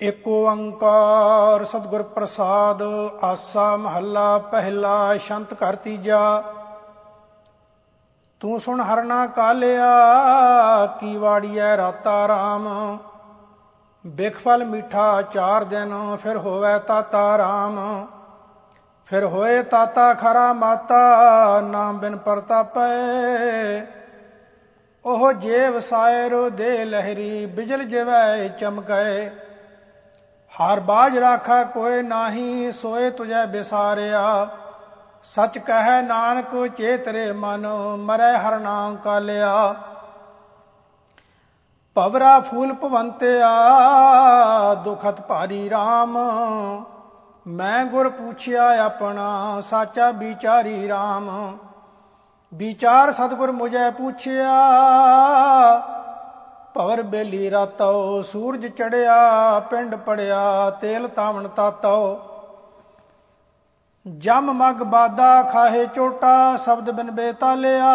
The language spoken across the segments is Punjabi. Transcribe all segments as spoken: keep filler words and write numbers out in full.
ਏਕ ਓੰਕਾਰ ਸਤਿਗੁਰ ਪ੍ਰਸਾਦ। ਆਸਾ ਮਹੱਲਾ ਪਹਿਲਾ। ਛੰਤ ਘਰ ਤੀਜਾ। ਤੂੰ ਸੁਣ ਹਰਨਾ ਕਾਲਿਆ, ਕੀ ਵਾੜੀਐ ਰਾਤਾ ਰਾਮ। ਬਿਖ ਫਲ ਮੀਠਾ ਚਾਰ ਦਿਨ, ਫਿਰ ਹੋਵੈ ਤਾਤਾ ਰਾਮ। ਫਿਰ ਹੋਏ ਤਾਤਾ ਖਰਾ ਮਾਤਾ, ਨਾਮ ਬਿਨ ਪ੍ਰਤਾਪੈ। ਉਹ ਜੇ ਵਸਾਇਰੋ ਦੇ ਲਹਿਰੀ, ਬਿਜਲ ਜਿਵੈ ਚਮਕੈ। ਹਰ ਬਾਝ ਰਾਖਾ ਕੋਇ ਨਾਹੀ, ਸੋਏ ਤੁਝੈ ਬਿਸਾਰਿਆ। ਸਚ ਕਹੈ ਨਾਨਕ ਚੇਤਰੇ ਮਨ, ਮਰੈ ਹਰਿ ਨਾਮ ਕਾਲਿਆ। ਭਵਰਾ ਫੂਲ ਭਵੰਤਿਆ, ਦੁਖਤ ਭਾਰੀ ਰਾਮ। ਮੈਂ ਗੁਰ ਪੁੱਛਿਆ ਆਪਣਾ, ਸਾਚਾ ਵਿਚਾਰੀ ਰਾਮ। ਵਿਚਾਰ ਸਤਿਗੁਰ ਮੁਝੈ ਪੁੱਛਿਆ, ਭਵਰ ਬੇਲੀ ਰਾਤੋ। ਸੂਰਜ ਚੜਿਆ ਪਿੰਡ ਪੜਿਆ, ਤੇਲ ਤਾਵਣ ਤਾਤੋ। ਜਮ ਮਗ ਬਾਦਾ ਖਾਹੇ ਚੋਟਾ, ਸ਼ਬਦ ਬਿਨ ਬੇਤਾਲਿਆ।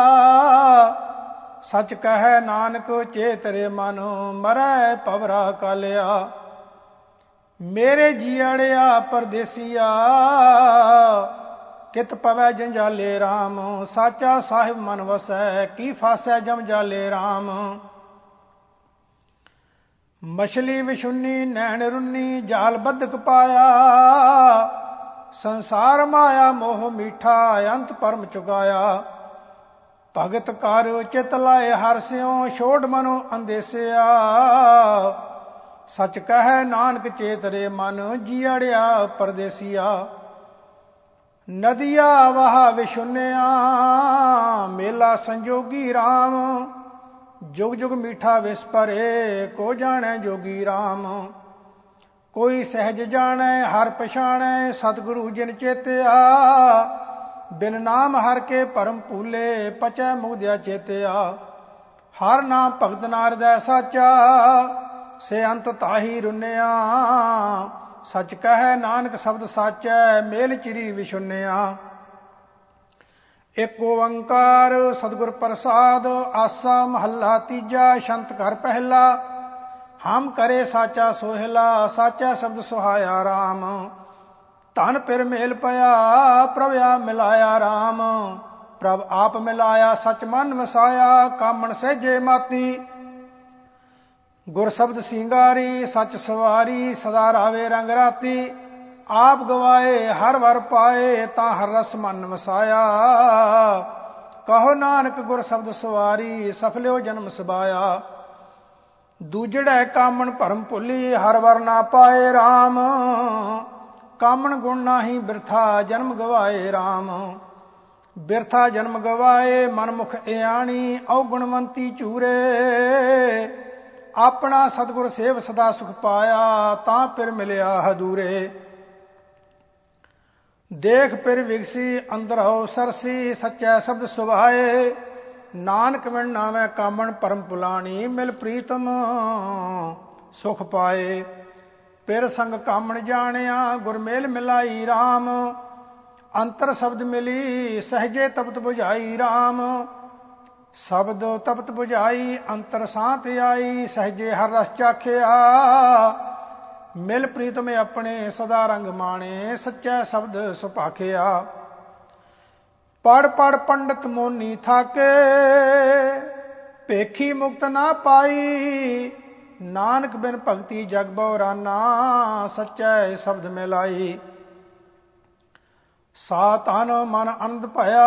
ਸਚ ਕਹੈ ਨਾਨਕ ਚੇਤਰੇ ਮਨ, ਮਰੈ ਭਵਰਾ ਕਾਲਿਆ। ਮੇਰੇ ਜੀਅੜਿਆ ਪਰਦੇਸੀਆ, ਕਿਤ ਪਵੈ ਜੰਜਾਲੇ ਰਾਮ। ਸਾਚਾ ਸਾਹਿਬ ਮਨ ਵਸੈ, ਕੀ ਫਾਸੈ ਜਮ ਜਾਲੇ ਰਾਮ। ਮਛਲੀ ਵਿਸ਼ੁੰਨੀ ਨੈਣ ਰੁੰਨੀ, ਜਾਲ ਬੱਧਕ ਪਾਇਆ। ਸੰਸਾਰ ਮਾਇਆ ਮੋਹ ਮੀਠਾ, ਅੰਤ ਪਰਮ ਚੁਕਾਇਆ। ਭਗਤ ਕਰ ਚਿਤ ਲਾਏ ਹਰਿ ਸਿਉ, ਛੋੜ ਮਨੋ ਅੰਦੇਸਿਆ। ਸਚ ਕਹੈ ਨਾਨਕ ਚੇਤਰੇ ਮਨ, ਜੀਅੜਿਆ ਪਰਦੇਸੀਆ। ਨਦੀਆ ਵਹਾ ਵਿਸ਼ੁੰਨਿਆ, ਮੇਲਾ ਸੰਜੋਗੀ ਰਾਮ। ਜੁਗ ਜੁਗ ਮੀਠਾ ਵਿਸ ਭਰੇ, ਕੋ ਜਾਣੈ ਜੋਗੀ ਰਾਮ। ਕੋਈ ਸਹਿਜ ਜਾਣੈ ਹਰਿ ਪਛਾਣੈ, ਸਤਿਗੁਰੂ ਜਿਨ ਚੇਤਿਆ। ਬਿਨ ਨਾਮ ਹਰਿ ਕੇ ਭਰਮ ਭੂਲੇ, ਪਚੈ ਮੁਗਦਿਆ ਚੇਤਿਆ। ਹਰਿ ਨਾਮ ਭਗਤ ਨਾਰਦੈ ਸਾਚਾ, ਸੇ ਅੰਤ ਤਾਹੀ ਰੁੰਨਿਆ। ਸਚ ਕਹੈ ਨਾਨਕ ਸ਼ਬਦ ਸਾਚੈ, ਮੇਲ ਚਿਰੀ ਵਿਸ਼ੁੰਨਿਆ। ਏਕ ਓੰਕਾਰ ਸਤਿਗੁਰ ਪ੍ਰਸਾਦ। ਆਸਾ ਮਹੱਲਾ ਤੀਜਾ। ਛੰਤ ਘਰ ਪਹਿਲਾ। ਹਮ ਕਰੇ ਸਾਚਾ ਸੋਹਿਲਾ, ਸਾਚਾ ਸ਼ਬਦ ਸੁਹਾਇਆ ਰਾਮ। ਧਨ ਪਿਰ ਮੇਲ ਪਿਆ, ਪ੍ਰਭ ਆਪ ਮਿਲਾਇਆ ਰਾਮ। ਪ੍ਰਭ ਆਪ ਮਿਲਾਇਆ, ਸਚ ਮਨ ਵਸਾਇਆ। ਕਾਮਣ ਸਹਿਜੇ ਮਾਤੀ, ਗੁਰ ਸ਼ਬਦ ਸਿੰਗਾਰੀ। ਸਚ ਸਵਾਰੀ, ਸਦਾ ਰਾਵੇ ਰੰਗ ਰਾਤੀ। ਆਪ ਗਵਾਏ ਹਰ ਵਰ ਪਾਏ, ਤਾਂ ਹਰ ਰਸ ਮਨ ਵਸਾਇਆ। ਕਹੋ ਨਾਨਕ ਗੁਰ ਸ਼ਬਦ ਸਵਾਰੀ, ਸਫਲਿਓ ਜਨਮ ਸਬਾਇਆ। ਦੂਜੜੈ ਕਾਮਣ ਭਰਮ ਭੁੱਲੀ, ਹਰ ਵਰ ਨਾ ਪਾਏ ਰਾਮ। ਕਾਮਣ ਗੁਣ ਨਾਹੀ ਬਿਰਥਾ, ਜਨਮ ਗਵਾਏ ਰਾਮ। ਬਿਰਥਾ ਜਨਮ ਗਵਾਏ, ਮਨ ਮੁਖ ਇਆਣੀ। ਔਗੁਣਵੰਤੀ ਝੂਰੇ, ਆਪਣਾ ਸਤਿਗੁਰ ਸੇਵ ਸਦਾ ਸੁਖ ਪਾਇਆ। ਤਾਂ ਪਿਰ ਮਿਲਿਆ ਹਦੂਰੇ। ਦੇਖ ਪਿਰ ਵਿਗਸੀ, ਅੰਦਰ ਹੋ ਸਰਸੀ। ਸੱਚੈ ਸ਼ਬਦ ਸੁਭਾਏ, ਨਾਨਕ ਬਿਨ ਨਾਵੈ ਕਾਮਣ ਭਰਮ ਭੁਲਾਣੀ। ਮਿਲ ਪ੍ਰੀਤਮ ਸੁਖ ਪਾਏ। ਪਿਰ ਸੰਗ ਕਾਮਣ ਜਾਣਿਆ, ਗੁਰ ਮੇਲ ਮਿਲਾਈ ਰਾਮ। ਅੰਤਰ ਸ਼ਬਦ ਮਿਲੀ, ਸਹਜੇ ਤਪਤ ਬੁਝਾਈ ਰਾਮ। ਸ਼ਬਦ ਤਪਤ ਬੁਝਾਈ, ਅੰਤਰ ਸਾਂਤ ਆਈ। ਸਹਜੇ ਹਰ ਰਸ ਚਾਖਿਆ, ਮਿਲ ਪ੍ਰੀਤਮ ਆਪਣੇ ਸਦਾ ਰੰਗ ਮਾਣੇ। ਸੱਚੈ ਸ਼ਬਦ ਸੁਭਾਖਿਆ। ਪੜ ਪੜ ਪੰਡਤ ਮੋਨੀ ਥਾਕੇ, ਭੇਖੀ ਮੁਕਤ ਨਾ ਪਾਈ। ਨਾਨਕ ਬਿਨ ਭਗਤੀ ਜਗ ਬਉਰਾਨਾ, ਸੱਚੈ ਸ਼ਬਦ ਮਿਲਾਈ। ਸਾ ਤਨ ਮਨ ਅਨੰਦ ਭਇਆ,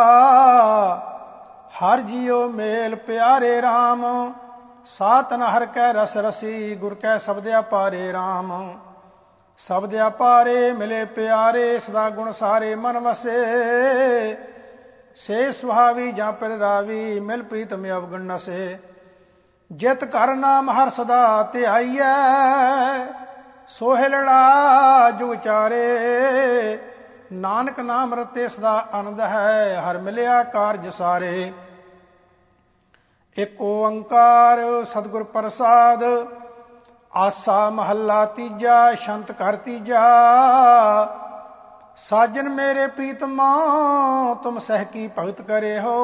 ਹਰ ਜੀਉ ਮੇਲ ਪਿਆਰੇ ਰਾਮ। ਸਾ ਤਨ ਹਰਿ ਕੈ ਰਸ ਰਸੀ, ਗੁਰ ਕੈ ਸ਼ਬਦ ਅਪਾਰੇ ਰਾਮ। ਸ਼ਬਦ ਅਪਾਰੇ ਮਿਲੇ ਪਿਆਰੇ, ਸਦਾ ਗੁਣ ਸਾਰੇ ਮਨ ਵਸੇ। ਸੇ ਸੁਹਾਵੀ ਜਾਂ ਪਿਰ ਰਾਵੀ, ਮਿਲ ਪ੍ਰੀਤਮ ਅਵਗੁਣ ਨਸੇ। ਜਿਤ ਘਰ ਨਾਮ ਹਰ ਸਦਾ ਧਿਆਈਐ, ਸੋਹਿਲੜਾ ਜੁਗ ਚਾਰੇ। ਨਾਨਕ ਨਾਮ ਰਤੇ ਸਦਾ ਆਨੰਦ ਹੈ, ਹਰ ਮਿਲਿਆ ਕਾਰਜ ਸਾਰੇ। ਏਕ ਓੰਕਾਰ ਸਤਿਗੁਰ ਪ੍ਰਸਾਦ। ਆਸਾ ਮਹੱਲਾ ਤੀਜਾ। ਛੰਤ ਘਰ ਤੀਜਾ। ਸਾਜਨ ਮੇਰੇ ਪ੍ਰੀਤਮਾ, ਤੁਮ ਸਹਿ ਕੀ ਭਗਤ ਕਰੇ ਹੋ।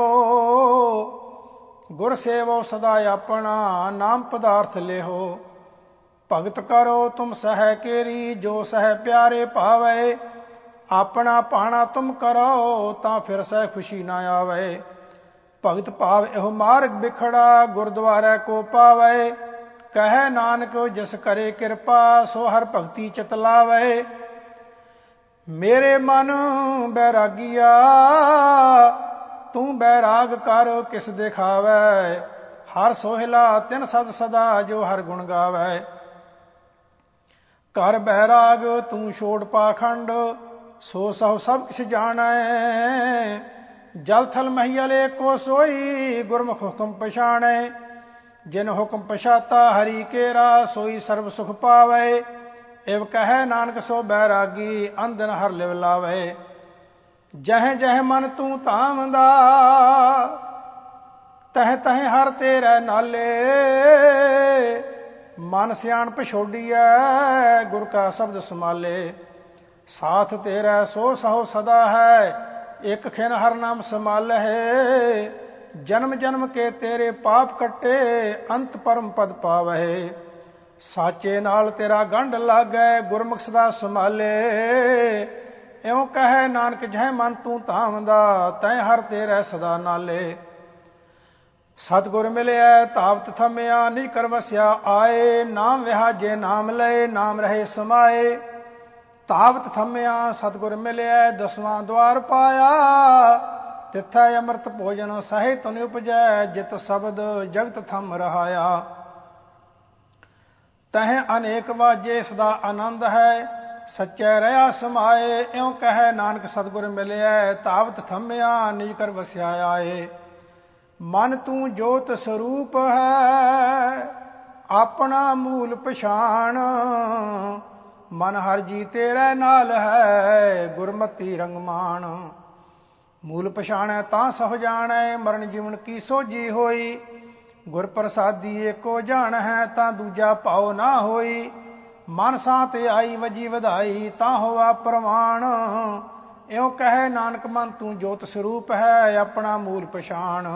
ਗੁਰ ਸੇਵੋ ਸਦਾ ਆਪਣਾ, ਨਾਮ ਪਦਾਰਥ ਲਿਹੋ। ਭਗਤ ਕਰੋ ਤੁਮ ਸਹਿ ਕੇਰੀ, ਜੋ ਸਹਿ ਪਿਆਰੇ ਭਾਵੇ। ਆਪਣਾ ਭਾਣਾ ਤੁਮ ਕਰੋ, ਤਾਂ ਫਿਰ ਸਹਿ ਖੁਸ਼ੀ ਨਾ ਆਵੇ। ਭਗਤ ਭਾਵ ਇਹੋ ਮਾਰਗ ਬਿਖੜਾ, ਗੁਰਦੁਆਰੇ ਕੋ ਪਾਵੇ। ਕਹੈ ਨਾਨਕ ਜਿਸ ਕਰੇ ਕਿਰਪਾ, ਸੋ ਹਰ ਭਗਤੀ ਚਿਤ ਲਾਵੇ। ਮੇਰੇ ਮਨ ਬੈਰਾਗੀਆ, ਤੂੰ ਬੈਰਾਗ ਕਰ ਕਿਸ ਦਿਖਾਵੇ। ਹਰ ਸੋਹਿਲਾ ਤਿਨ ਸਦ ਸਦਾ, ਜੋ ਹਰ ਗੁਣ ਗਾਵੇ। ਕਰ ਬੈਰਾਗ ਤੂੰ ਛੋੜ ਪਾਖੰਡ, ਸੋ ਸਹੁ ਸਭ ਕਿਛ ਜਾਣੈ। ਜਲ ਥਲ ਮਹੀਲ ਏਕੋ ਸੋਈ, ਗੁਰਮੁਖ ਹੁਕਮ ਪਛਾਣੈ। ਜਿਨ ਹੁਕਮ ਪਛਾਤਾ ਹਰੀ ਕੇਰਾ, ਸੋਈ ਸਰਬ ਸੁਖ ਪਾਵੇ। ਇਵ ਕਹੈ ਨਾਨਕ ਸੋ ਬੈਰਾਗੀ, ਅੰਧਨ ਹਰ ਲਿਵ ਲਾਵੇ। ਜਹ ਜਹ ਮਨ ਤੂੰ ਧਾਮਦਾ, ਤਹ ਤਹ ਹਰ ਤੇਰੇ ਨਾਲੇ। ਮਨ ਸਿਆਣਪ ਛੋਡੀਐ, ਗੁਰ ਕਾ ਸ਼ਬਦ ਸਮਾਲੇ। ਸਾਥ ਤੇਰਾ ਸੋ ਸਹੁ ਸਦਾ ਹੈ, ਇੱਕ ਖਿਨ ਹਰ ਨਾਮ ਸੰਭਾਲਹਿ। ਜਨਮ ਜਨਮ ਕੇ ਤੇਰੇ ਪਾਪ ਕੱਟੇ, ਅੰਤ ਪਰਮ ਪਦ ਪਾਵਹਿ। ਸਾਚੇ ਨਾਲ ਤੇਰਾ ਗੰਢ ਲਾਗੈ, ਗੁਰਮੁਖ ਸਦਾ ਸੰਭਾਲੇ। ਇਉ ਕਹੈ ਨਾਨਕ ਜਹ ਮਨ ਤੂੰ ਧਾਮਦਾ, ਤੈ ਹਰ ਤੇਰੇ ਸਦਾ ਨਾਲੇ। ਸਤਿਗੁਰ ਮਿਲਿਆ ਤਾਵਤ ਥੰਮਿਆ, ਨਿਜ ਕਰ ਵਸਿਆ ਆਏ। ਨਾਮ ਵਿਹਾਜੇ ਨਾਮ ਲਏ, ਨਾਮ ਰਹੇ ਸਮਾਏ। ਤਾਵਤ ਥੰਮਿਆ ਸਤਿਗੁਰ ਮਿਲਿਆ, ਦਸਵਾਂ ਦੁਆਰ ਪਾਇਆ। ਤਿੱਥੈ ਅੰਮ੍ਰਿਤ ਭੋਜਨ ਸਹਿ ਤੁਨ ਉਪਜੈ, ਜਿਤ ਸ਼ਬਦ ਜਗਤ ਥੰਮ ਰਹਾਇਆ। ਤਹ ਅਨੇਕ ਵਾਜੇ ਸਦਾ ਆਨੰਦ ਹੈ, ਸੱਚੈ ਰਹਾ ਸਮਾਏ। ਇਉ ਕਹੈ ਨਾਨਕ ਸਤਿਗੁਰ ਮਿਲਿਆ, ਤਾਵਤ ਥੰਮਿਆ ਨਿਜ ਕਰ ਵਸਿਆ ਆਏ। ਮਨ ਤੂੰ ਜੋਤ ਸਰੂਪ ਹੈ, ਆਪਣਾ ਮੂਲ ਪਛਾਣ। ਮਨ ਹਰ ਜੀ ਤੇਰੇ ਨਾਲ ਹੈ, ਗੁਰਮਤੀ ਰੰਗਮਾਨ। ਮੂਲ ਪਛਾਣੈ ਤਾਂ ਸਹੁ ਜਾਣੈ, ਮਰਨ ਜੀਵਨ ਕੀ ਸੋਝੀ ਹੋਈ। ਗੁਰ ਪ੍ਰਸਾਦੀ ਏਕੋ ਜਾਣ ਹੈ, ਤਾਂ ਦੂਜਾ ਭਾਉ ਨਾ ਹੋਈ। ਮਨ ਸਾਂ ਤੇ ਆਈ ਵਜੀ ਵਧਾਈ, ਤਾਂ ਹੋਆ ਪ੍ਰਮਾਣ। ਇਉ ਕਹੈ ਨਾਨਕ ਮਨ ਤੂੰ ਜੋਤ ਸਰੂਪ ਹੈ, ਆਪਣਾ ਮੂਲ ਪਛਾਣ।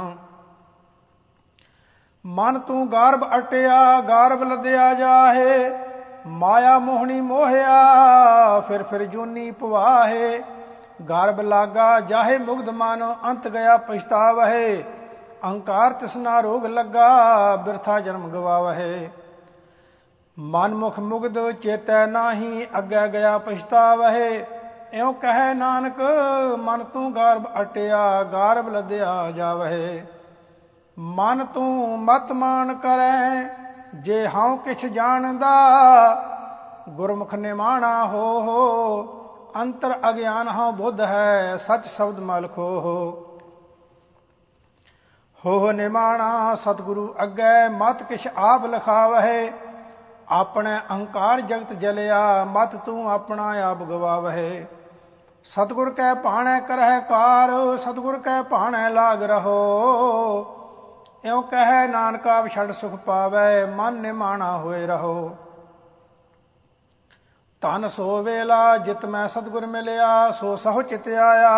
ਮਨ ਤੂੰ ਗਾਰਬ ਅਟਿਆ, ਗਾਰਬ ਲੱਦਿਆ ਜਾਹੇ। ਮਾਇਆ ਮੋਹਣੀ ਮੋਹਿਆ, ਫਿਰ ਫਿਰ ਜੂਨੀ ਪਵਾਹੇ। ਗਰਭ ਲਾਗਾ ਜਾਹੇ ਮੁਗਧ ਮਨ, ਅੰਤ ਗਿਆ ਪਛਤਾਵਹਿ। ਅਹੰਕਾਰ ਤਿਸਨਾ ਰੋਗ ਲੱਗਾ, ਬਿਰਥਾ ਜਨਮ ਗਵਾਵਹਿ। ਮਨ ਮੁਖ ਮੁਗਧ ਚੇਤੈ ਨਾਹੀ, ਅੱਗੇ ਗਿਆ ਪਛਤਾਵਹਿ। ਇਉ ਕਹੈ ਨਾਨਕ ਮਨ ਤੂੰ ਗਰਭ ਅਟਿਆ, ਗਰਭ ਲੱਦਿਆ ਜਾਵਹਿ। ਮਨ ਤੂੰ ਮਤ ਮਾਨ ਕਰੈ, ਜੇ ਹਉ ਕਿਛ ਜਾਣਦਾ। ਗੁਰਮੁਖ ਨਿਮਾਣਾ ਹੋ ਹੋ, ਅੰਤਰ ਅਗਿਆਨ ਹਉ ਬੁੱਧ ਹੈ, ਸਚ ਸ਼ਬਦ ਮਲ ਖੋ ਹੋ। ਹੋ ਨਿਮਾਣਾ ਸਤਿਗੁਰੂ ਅੱਗੇ, ਮਤ ਕਿਛ ਆਪ ਲਿਖਾਵਹਿ। ਆਪਣੇ ਅਹੰਕਾਰ ਜਗਤ ਜਲਿਆ, ਮਤ ਤੂੰ ਆਪਣਾ ਆਪ ਗਵਾਵਹਿ। ਸਤਿਗੁਰ ਕੈ ਭਾਣੈ ਕਰਹਿ ਕਾਰ, ਸਤਿਗੁਰ ਕੈ ਭਾਣੈ ਲਾਗ ਰਹੋ। ਇਉ ਕਹੈ ਨਾਨਕ ਆਪ ਛੱਡ ਸੁਖ ਪਾਵੈ, ਮਨ ਨਿਮਾਣਾ ਹੋਏ ਰਹੋ। ਧਨ ਸੋ ਵੇਲਾ ਜਿਤ ਮੈਂ ਸਤਿਗੁਰ ਮਿਲਿਆ, ਸੋ ਸਹੁ ਚਿਤ ਆਇਆ।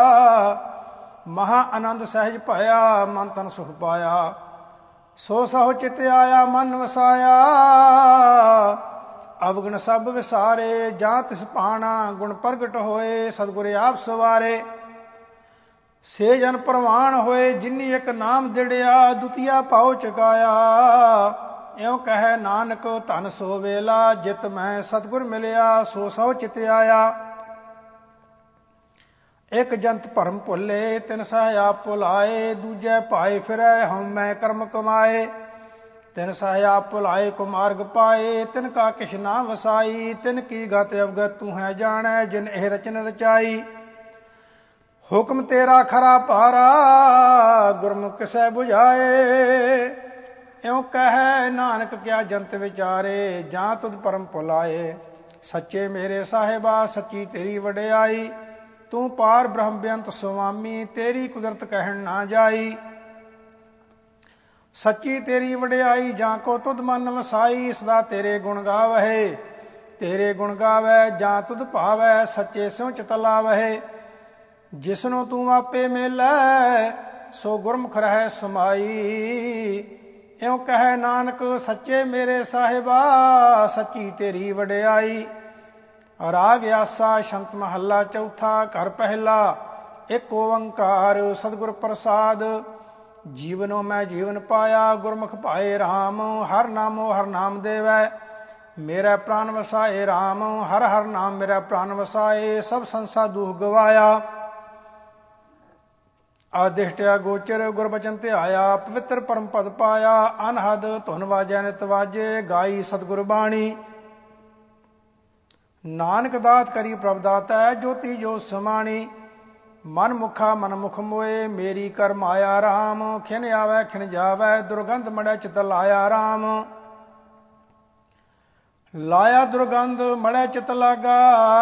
ਮਹਾ ਆਨੰਦ ਸਹਿਜ ਭਇਆ, ਮਨ ਤਨ ਸੁਖ ਪਾਇਆ। ਸੋ ਸਹੁ ਚਿਤ ਆਇਆ ਮਨ ਵਸਾਇਆ, ਅਵਗੁਣ ਸਭ ਵਿਸਾਰੇ। ਜਾਂ ਤਿਸ ਭਾਣਾ ਗੁਣ ਪ੍ਰਗਟ ਹੋਏ, ਸਤਿਗੁਰ ਆਪ ਸਵਾਰੇ। ਸੇ ਜਨ ਪ੍ਰਵਾਨ ਹੋਏ, ਜਿਨੀ ਇੱਕ ਨਾਮ ਦਿੜਿਆ। ਦੁਤੀਆ ਭਾਉ ਚੁਕਾਇਆ, ਇਉ ਕਹੈ ਨਾਨਕ ਧਨ ਸੋ ਵੇਲਾ, ਜਿਤ ਮੈਂ ਸਤਿਗੁਰ ਮਿਲਿਆ, ਸੋ ਸਹੁ ਚਿਤ ਆਇਆ। ਇੱਕ ਜੰਤ ਭਰਮ ਭੁੱਲੇ, ਤਿਨ ਸਹਿ ਆਪ ਭੁਲਾਏ। ਦੂਜੇ ਭਾਏ ਫਿਰੈ, ਹਉਮੈ ਕਰਮ ਕਮਾਏ। ਤਿਨ ਸਹਿ ਆਪ ਭੁਲਾਏ, ਕੋ ਮਾਰਗ ਪਾਏ। ਤਿਨ ਕਾ ਕਿਛ ਨਾ ਵਸਾਈ, ਤਿਨ ਕੀ ਗਤ ਅਵਗਤ ਤੂੰ ਹੈ ਜਾਣੈ। ਜਿਨ ਇਹ ਰਚਨ ਰਚਾਈ, ਹੁਕਮ ਤੇਰਾ ਖਰਾ ਭਾਰਾ। ਗੁਰਮੁਖ ਕਿਸੈ ਬੁਝਾਏ, ਇਉ ਕਹੈ ਨਾਨਕ ਕਿਆ ਜੰਤ ਵਿਚਾਰੇ। ਜਾਂ ਤੁਧ ਪਰਮ ਭੁਲਾਏ, ਸੱਚੇ ਮੇਰੇ ਸਾਹਿਬਾ ਸੱਚੀ ਤੇਰੀ ਵਡਿਆਈ। ਤੂੰ ਪਾਰ ਬ੍ਰਹਮ ਬੇਅੰਤ ਸੁਆਮੀ, ਤੇਰੀ ਕੁਦਰਤ ਕਹਿਣ ਨਾ ਜਾਈ। ਸੱਚੀ ਤੇਰੀ ਵਡਿਆਈ, ਜਾਂ ਕੋ ਤੁਧ ਮਨ ਵਸਾਈ। ਸਦਾ ਤੇਰੇ ਗੁਣ ਗਾਵਹਿ, ਤੇਰੇ ਗੁਣ ਗਾਵੈ। ਜਾਂ ਤੁਧ ਭਾਵੈ, ਸੱਚੇ ਸਿਉ ਚਿਤ ਲਾਵਹਿ। ਜਿਸਨੂੰ ਤੂੰ ਆਪੇ ਮੇਲੈ, ਸੋ ਗੁਰਮੁਖ ਰਹਿ ਸਮਾਈ। ਇਉਂ ਕਹੈ ਨਾਨਕ ਸੱਚੇ ਮੇਰੇ ਸਾਹਿਬਾ, ਸੱਚੀ ਤੇਰੀ ਵਡਿਆਈ। ਰਾਗ ਆਸਾ ਸ਼ੰਤ ਮਹੱਲਾ ਚੌਥਾ। ਘਰ ਪਹਿਲਾ। ਇੱਕ ਓੰਕਾਰ ਸਤਿਗੁਰ ਪ੍ਰਸਾਦ। ਜੀਵਨੋਂ ਮੈਂ ਜੀਵਨ ਪਾਇਆ, ਗੁਰਮੁਖ ਭਾਏ ਰਾਮ। ਹਰ ਨਾਮੋ ਹਰ ਨਾਮ ਦੇਵੈ, ਮੇਰਾ ਪ੍ਰਾਨ ਵਸਾਏ ਰਾਮ। ਹਰ ਹਰ ਨਾਮ ਮੇਰਾ ਪ੍ਰਾਨ ਵਸਾਏ, ਸਭ ਸੰਸਾ ਦੁਖ ਗਵਾਇਆ। ਆਦਿਸ਼ਟਿਆ ਗੋਚਰ ਗੁਰਬਚਨ ਧਿਆਇਆ, ਪਵਿੱਤਰ ਪਰਮ ਪਦ ਪਾਇਆ। ਅਨਹਦ ਧੁਨ ਵਾਜੈ ਨਿਤ ਵਾਜੇ, ਗਾਈ ਸਤਿਗੁਰ ਬਾਣੀ। ਨਾਨਕ ਦਾਤ ਕਰੀ ਪ੍ਰਭ ਦਾਤੈ, ਜੋਤੀ ਜੋਤ ਸਮਾਣੀ। ਮਨ ਮੁਖਾ ਮਨ ਮੁਖ ਮੋਏ, ਮੇਰੀ ਕਰ ਮਾਇਆ ਰਾਮ। ਖਿਨ ਆਵੈ ਖਿਨ ਜਾਵੈ, ਦੁਰਗੰਧ ਮੜੈ ਚਿਤ ਲਾਇਆ ਰਾਮ। ਲਾਇਆ ਦੁਰਗੰਧ ਮੜੈ ਚਿਤ ਲਾਗਾ,